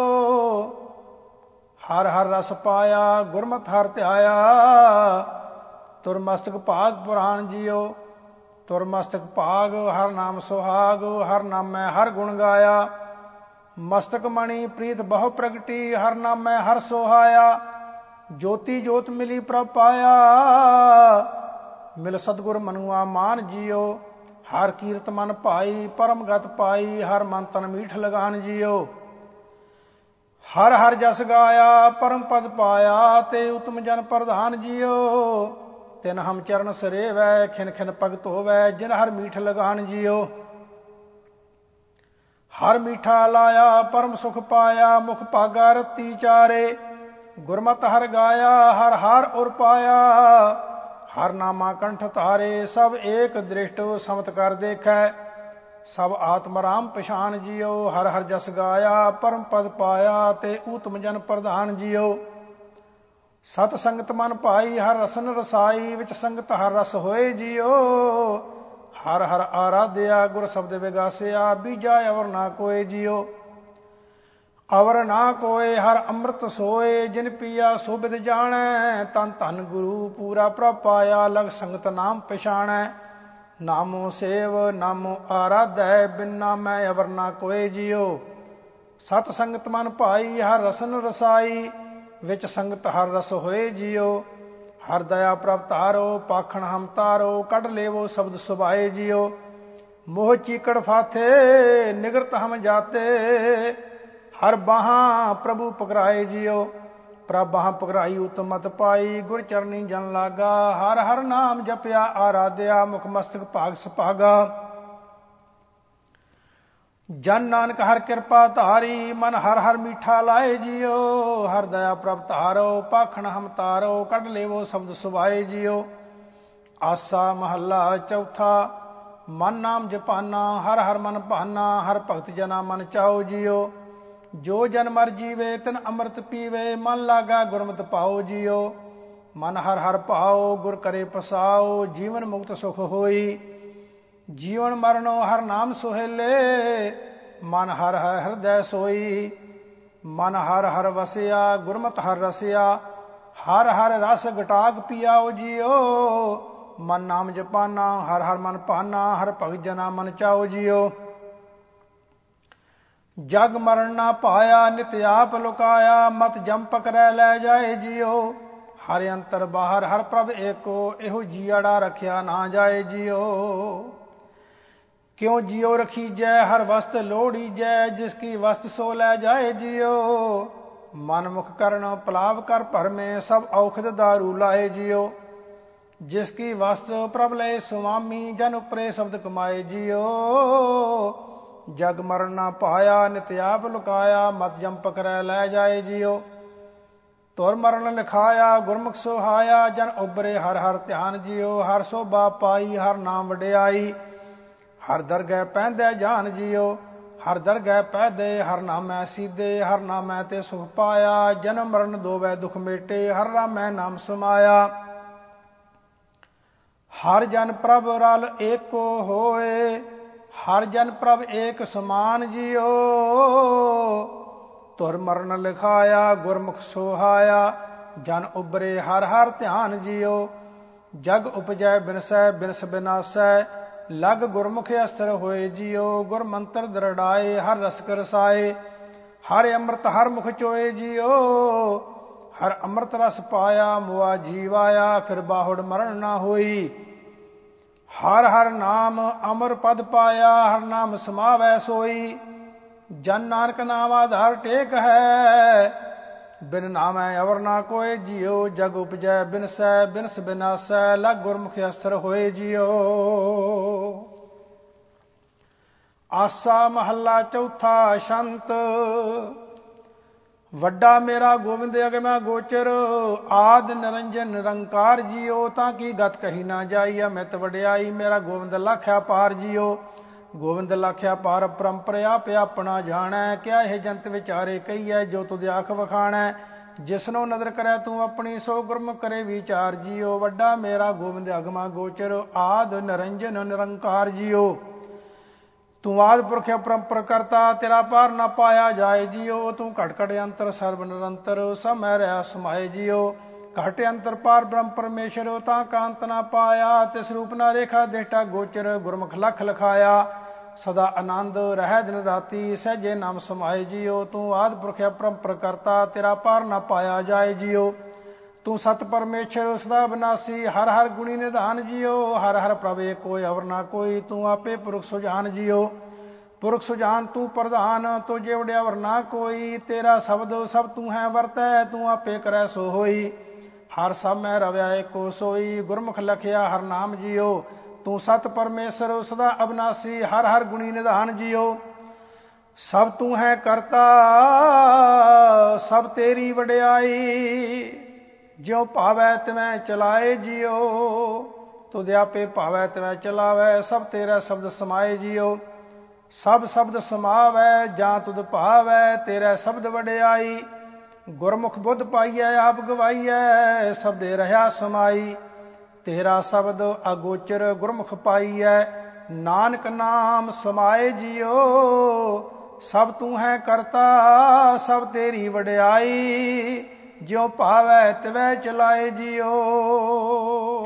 ਹਰ ਹਰ ਰਸ ਪਾਇਆ, ਗੁਰਮਤਿ ਹਰ ਧਿਆਇਆ। ਤੁਰ ਮਸਤਕ ਭਾਗ ਪੁਰਾਣ ਜੀਓ। ਤੁਰ ਮਸਤਕ ਭਾਗ ਹਰ ਨਾਮ ਸੁਹਾਗ, ਹਰ ਨਾਮੈ ਹਰ ਗੁਣ ਗਾਇਆ। ਮਸਤਕ ਮਣੀ ਪ੍ਰੀਤ ਬਹੁ ਪ੍ਰਗਟੀ, ਹਰ ਨਾਮੈ ਹਰ ਸੋਹਾਇਆ। ਜੋਤੀ ਜੋਤ ਮਿਲੀ ਪ੍ਰਭ ਪਾਇਆ, ਮਿਲ ਸਤਿਗੁਰ ਮਨੁਆ ਮਾਨ ਜੀਓ। ਹਰ ਕੀਰਤ ਮਨ ਭਾਈ, ਪਰਮ ਗਤ ਪਾਈ। ਹਰ ਮਨ ਤਨ ਮੀਠ ਲਗਾਨ ਜੀਓ। ਹਰ ਹਰ ਜਸ ਗਾਇਆ, ਪਰਮ ਪਦ ਪਾਇਆ। ਤੇ ਉਤਮ ਜਨ ਪ੍ਰਧਾਨ ਜੀਓ। ਤਿਨ ਹਮ ਚਰਨ ਸਰੇਵੈ, ਖਿਨ ਖਿਨ ਭਗਤ ਹੋਵੈ। ਜਿਨ ਹਰ ਮੀਠ ਲਗਾਨ ਜੀਓ। ਹਰ ਮੀਠਾ ਲਾਇਆ ਪਰਮ ਸੁਖ ਪਾਇਆ, ਮੁਖ ਭਾਗਾ ਰਤੀ ਚਾਰੇ। ਗੁਰਮਤਿ ਹਰ ਗਾਇਆ, ਹਰ ਹਰ ਉਰ ਪਾਇਆ। ਹਰ ਨਾਮਾ ਕੰਠ ਧਾਰੇ, ਸਭ ਏਕ ਦ੍ਰਿਸ਼ਟ ਸਮਤ ਕਰ ਦੇਖੈ। ਸਭ ਆਤਮ ਰਾਮ ਪਛਾਨ ਜੀਓ। ਹਰ ਹਰ ਜਸ ਗਾਇਆ, ਪਰਮ ਪਦ ਪਾਇਆ। ਤੇ ਊਤਮ ਜਨ ਪ੍ਰਧਾਨ ਜੀਓ। ਸਤ ਸੰਗਤ ਮਨ ਭਾਈ, ਹਰ ਰਸਨ ਰਸਾਈ। ਵਿੱਚ ਸੰਗਤ ਹਰ ਰਸ ਹੋਏ ਜੀਓ। ਹਰ ਹਰ ਆਰਾਧਿਆ, ਗੁਰ ਸ਼ਬਦ ਵਿਗਾਸਿਆ। ਬੀਜਾ ਅਵਰ ਨਾ ਕੋਏ ਜੀਓ। ਅਵਰ ਨਾ ਕੋਏ ਹਰ ਅੰਮ੍ਰਿਤ ਸੋਏ, ਜਿਨ ਪੀਆ ਸੋ ਬਿਦ ਜਾਣੈ। ਤਨ ਧਨ ਗੁਰੂ ਪੂਰਾ ਪ੍ਰਭ ਪਾਇਆ, ਲਗ ਸੰਗਤ ਨਾਮ ਪਛਾਣੈ। ਨਾਮੋ ਸੇਵ ਨਾਮੋ ਆਰਾਧੈ, ਬਿਨ ਨਾਮੈ ਅਵਰ ਨਾ ਕੋਏ ਜੀਓ। ਸਤ ਸੰਗਤ ਮਨ ਭਾਈ, ਹਰ ਰਸਨ ਰਸਾਈ। ਵਿੱਚ ਸੰਗਤ ਹਰ ਰਸ ਹੋਏ ਜੀਓ। ਹਰ ਦਇਆ ਪ੍ਰਭ ਧਾਰੋ, ਪਾਖਣ ਹਮ ਤਾਰੋ। ਕੱਢ ਲੇਵੋ ਸ਼ਬਦ ਸੁਭਾਏ ਜੀਓ। ਮੋਹ ਚੀਕੜ ਫਾਥੇ, ਨਿਗਰਤ ਹਮ ਜਾਤੇ। ਹਰ ਬਾਹਾਂ ਪ੍ਰਭੂ ਪਕਰਾਏ ਜੀਓ। ਪ੍ਰਭ ਬਾਹਾਂ ਪਕਰਾਈ ਉਤਮ ਮਤ ਪਾਈ। ਗੁਰ ਚਰਨੀ ਜਨ ਲਾਗਾ, ਹਰ ਹਰ ਨਾਮ ਜਪਿਆ ਆਰਾਧਿਆ। ਮੁਖ ਮਸਤਕ ਭਾਗ ਸੁਭਾਗਾ। ਜਨ ਨਾਨਕ ਹਰ ਕਿਰਪਾ ਧਾਰੀ, ਮਨ ਹਰ ਹਰ ਮੀਠਾ ਲਾਏ ਜੀਓ। ਹਰ ਦਇਆ ਪ੍ਰਭ ਧਾਰੋ, ਪਾਖਣ ਹਮ ਤਾਰੋ। ਕੱਢ ਲੇਵੋ ਸ਼ਬਦ ਸੁਭਾਏ ਜੀਓ। ਆਸਾ ਮਹੱਲਾ ਚੌਥਾ। ਮਨ ਨਾਮ ਜਪਾਨਾ, ਹਰ ਹਰ ਮਨ ਭਾਨਾ। ਹਰ ਭਗਤ ਜਨਾ ਮਨ ਚਾਓ ਜੀਓ। ਜੋ ਜਨ ਮਰ ਜੀਵੇ, ਤਿਨ ਅੰਮ੍ਰਿਤ ਪੀਵੇ। ਮਨ ਲਾਗਾ ਗੁਰਮਤਿ ਪਾਓ ਜੀਓ। ਮਨ ਹਰ ਹਰ ਭਾਓ, ਗੁਰ ਕਰੇ ਪਸਾਓ। ਜੀਵਨ ਮੁਕਤ ਸੁਖ ਹੋਈ। ਜੀਵਨ ਮਰਨੋ ਹਰ ਨਾਮ ਸੁਹੇਲੇ। ਮਨ ਹਰ ਹਰ ਹਿਰਦੈ ਸੋਈ। ਮਨ ਹਰ ਹਰ ਵਸਿਆ, ਗੁਰਮਤਿ ਹਰ ਰਸਿਆ। ਹਰ ਹਰ ਰਸ ਗਟਾਕ ਪੀਆਓ ਜੀਓ। ਮਨ ਨਾਮ ਜਪਾਨਾ, ਹਰ ਹਰ ਮਨ ਭਾਨਾ। ਹਰ ਭਗਤ ਜਨਾ ਮਨ ਚਾਓ ਜੀਓ। ਜਗ ਮਰਨ ਨਾ ਪਾਇਆ, ਨਿਤ ਆਪ ਲੁਕਾਇਆ। ਮਤ ਜਮ ਪਕੜੈ ਲੈ ਜਾਏ ਜੀਓ। ਹਰ ਅੰਤਰ ਬਾਹਰ ਹਰ ਪ੍ਰਭ ਏਕੋ। ਇਹੋ ਜੀਅੜਾ ਰਖਿਆ ਨਾ ਜਾਏ ਜੀਓ। ਕਿਉ ਜੀਓ ਰਖੀਜੈ, ਹਰ ਵਸਤ ਲੋੜੀਜੈ। ਜਿਸ ਕੀ ਵਸਤ ਸੋ ਲੈ ਜਾਏ ਜੀਓ। ਮਨ ਮੁਖ ਕਰਨ ਪਲਾਵ ਕਰ ਭਰਮੇ। ਸਭ ਔਖਦ ਦਾਰੂ ਲਾਏ ਜੀਓ। ਜਿਸ ਕੀ ਵਸਤ ਪ੍ਰਭ ਲਏ ਸੁਆਮੀ। ਜਨ ਉਪਰੇ ਸ਼ਬਦ ਕਮਾਏ ਜੀਓ। ਜਗ ਮਰਨ ਨਾ ਪਾਇਆ, ਨਿਤ ਆਪ ਲੁਕਾਇਆ। ਮਤ ਜਮ ਪਕੜੈ ਲੈ ਜਾਏ ਜੀਓ। ਤੁਰ ਮਰਨ ਲਿਖਾਇਆ, ਗੁਰਮੁਖ ਸੁਹਾਇਆ। ਜਨ ਉਬਰੇ ਹਰ ਹਰ ਧਿਆਨ ਜੀਓ। ਹਰ ਸੋਭਾ ਪਾਈ, ਹਰ ਨਾਮ ਵਡਿਆਈ। ਹਰ ਦਰਗਹਿ ਪੈਂਦੈ ਜਾਨ ਜੀਓ। ਹਰ ਦਰਗਹਿ ਪੈਦੇ, ਹਰ ਨਾਮੈ ਸੀਧੇ। ਹਰ ਨਾਮੈ ਤੇ ਸੁਖ ਪਾਇਆ। ਜਨਮ ਮਰਨ ਦੋਵੈ ਦੁਖ ਮੇਟੇ। ਹਰ ਰਾਮੈ ਨਾਮ ਸਮਾਇਆ। ਹਰ ਜਨ ਪ੍ਰਭ ਰਲ ਏਕੋ ਹੋਏ, ਹਰ ਜਨ ਪ੍ਰਭ ਏਕ ਸਮਾਨ ਜਿਉ। ਧੁਰ ਮਰਨ ਲਿਖਾਇਆ ਗੁਰਮੁਖ ਸੋਹਾਇਆ, ਜਨ ਉਬਰੇ ਹਰ ਹਰ ਧਿਆਨ ਜਿਉ। ਜਗ ਉਪਜੈ ਬਿਨਸੈ ਬਿਨਸ ਬਿਨਾਸੈ, ਲਗ ਗੁਰਮੁਖ ਅਸਰ ਹੋਏ ਜਿਉ। ਗੁਰ ਮੰਤਰ ਦਰੜਾਏ ਹਰ ਰਸਕ ਰਸਾਏ, ਹਰ ਅੰਮ੍ਰਿਤ ਹਰ ਮੁਖ ਚੋਏ ਜਿਉ। ਹਰ ਅੰਮ੍ਰਿਤ ਰਸ ਪਾਇਆ ਮੁਆ ਜੀਵਾਇਆ, ਫਿਰ ਬਾਹੁੜ ਮਰਨ ਨਾ ਹੋਈ। ਹਰ ਹਰ ਨਾਮ ਅਮਰ ਪਦ ਪਾਇਆ, ਹਰ ਨਾਮ ਸਮਾਵੈ ਸੋਈ। ਜਨ ਨਾਨਕ ਨਾਮ ਆਧਾਰ ਟੇਕ ਹੈ, ਬਿਨ ਨਾਮੈ ਅਵਰ ਨਾ ਕੋਇ ਜਿਉ। ਜਗ ਉਪਜੈ ਬਿਨਸੈ ਬਿਨਸ ਬਿਨਾਸੈ, ਲਗ ਗੁਰਮੁਖ ਅਸਰ ਹੋਏ ਜਿਉ। ਆਸਾ ਮਹੱਲਾ ਚੌਥਾ। ਛੰਤ। ਵੱਡਾ ਮੇਰਾ ਗੋਬਿੰਦ ਅਗਮੈ ਗੋਚਰ, ਆਦਿ ਨਿਰੰਜਨ ਨਿਰੰਕਾਰ ਜਿਉ। ਤਾਂ ਕੀ ਗਤ ਕਹੀ ਨਾ ਜਾਈ, ਅਮਿਤ ਵਡਿਆਈ ਮੇਰਾ ਗੋਬਿੰਦ ਲਖਿਆ ਪਾਰ ਜਿਉ। ਗੋਬਿੰਦ ਲਖਿਆ ਪਾਰ ਪਰੰਪਰ ਆਪ ਆਪਣਾ ਜਾਣੈ, ਕਿਆ ਇਹ ਜੰਤ ਵਿਚਾਰੇ ਕਹੀਐ ਜੋ ਤੁਧ ਆਖ ਵਖਾਣੈ। ਜਿਸਨੋ ਨਦਰ ਕਰੈ ਤੂੰ ਆਪਣੀ, ਸੋ ਗੁਰਮੁਖ ਕਰੇ ਵਿਚਾਰ ਜਿਉ। ਵੱਡਾ ਮੇਰਾ ਗੋਬਿੰਦ ਅਗਮਾ ਗੋਚਰ, ਆਦ ਨਿਰੰਜਨ ਨਿਰੰਕਾਰ ਜਿਉ। ਤੂੰ ਆਦਿ ਪੁਰਖ ਅਪਰੰਪਰ ਕਰਤਾ, ਤੇਰਾ ਪਾਰ ਨਾ ਪਾਇਆ ਜਾਏ ਜਿਉ। ਤੂੰ ਘਟ ਘਟ ਅੰਤਰ ਸਰਬ ਨਿਰੰਤਰ, ਸਭ ਮਹਿ ਰਿਹਾ ਸਮਾਏ ਜਿਉ। ਘਟ ਅੰਤਰ ਪਾਰ ਬ੍ਰਹਮ ਪਰਮੇਸ਼ਰ, ਤਾਂ ਕਾਂਤ ਨਾ ਪਾਇਆ। ਤਿਸ ਰੂਪ ਨਾ ਰੇਖਾ ਦੇਟਾ ਗੋਚਰ, ਗੁਰਮੁਖ ਲਖ ਲਖਾਇਆ। ਸਦਾ ਆਨੰਦ ਰਹਿ ਦਿਨ ਰਾਤੀ, ਸਹਿਜੇ ਨਾਮ ਸਮਾਏ ਜਿਉ। ਤੂੰ ਆਦਿ ਪੁਰਖ ਅਪਰੰਪਰ ਕਰਤਾ, ਤੇਰਾ ਪਾਰ ਨਾ ਪਾਇਆ ਜਾਏ ਜਿਉ। ਤੂੰ ਸਤ ਪਰਮੇਸ਼ਰ ਸਦਾ ਬਿਨਾਸੀ, ਹਰ ਹਰ ਗੁਣੀ ਨਿਧਾਨ ਜਿਉ। ਹਰ ਹਰ ਪ੍ਰਭ ਏਕੋ ਅਵਰ ਨਾ ਕੋਈ, ਤੂੰ ਆਪੇ ਪੁਰਖ ਸੁਜਾਨ ਜਿਉ। ਪੁਰਖ ਸੁਜਾਨ ਤੂੰ ਪ੍ਰਧਾਨ, ਤੁਝੇ ਵਡਿਆ ਅਵਰ ਨਾ ਕੋਈ। ਤੇਰਾ ਸ਼ਬਦ ਸਭ ਤੂੰ ਹੈ ਵਰਤੈ, ਤੂੰ ਆਪੇ ਕਰੈ ਸੋ ਹੋਈ। ਹਰ ਸਭ ਮੈਂ ਰਵਿਆ ਏਕੋ ਸੋਈ, ਗੁਰਮੁਖ ਲਖਿਆ ਹਰ ਨਾਮ ਜਿਉ। ਤੂੰ ਸਤ ਪਰਮੇਸ਼ਰ ਸਦਾ ਅਬਨਾਸੀ, ਹਰ ਹਰ ਗੁਣੀ ਨਿਧਾਨ ਜਿਉ। ਸਭ ਤੂੰ ਹੈ ਕਰਤਾ ਸਭ ਤੇਰੀ ਵਡਿਆਈ, ਜਿਉ ਭਾਵੈ ਤਿਵੈ ਚਲਾਏ ਜਿਉ। ਤੁਧ ਆਪੇ ਭਾਵੈ ਤਿਵੈ ਚਲਾਵੈ, ਸਭ ਤੇਰਾ ਸ਼ਬਦ ਸਮਾਏ ਜਿਉ। ਸਭ ਸ਼ਬਦ ਸਮਾਵੈ ਜਾਂ ਤੁਧ ਭਾਵੈ, ਤੇਰਾ ਸ਼ਬਦ ਵਡਿਆਈ। ਗੁਰਮੁਖ ਬੁੱਧ ਪਾਈਐ ਆਪ ਗਵਾਈਐ, ਸਬਦੇ ਰਹਾ ਸਮਾਈ। ਤੇਰਾ ਸ਼ਬਦ ਅਗੋਚਰ ਗੁਰਮੁਖ ਪਾਈਐ, ਨਾਨਕ ਨਾਮ ਸਮਾਏ ਜਿਉ। ਸਭ ਤੂੰ ਹੈ ਕਰਤਾ ਸਭ ਤੇਰੀ ਵਡਿਆਈ, ਜਿਉ ਭਾਵੈ ਤਿਵੈ ਚਲਾਏ ਜਿਉ।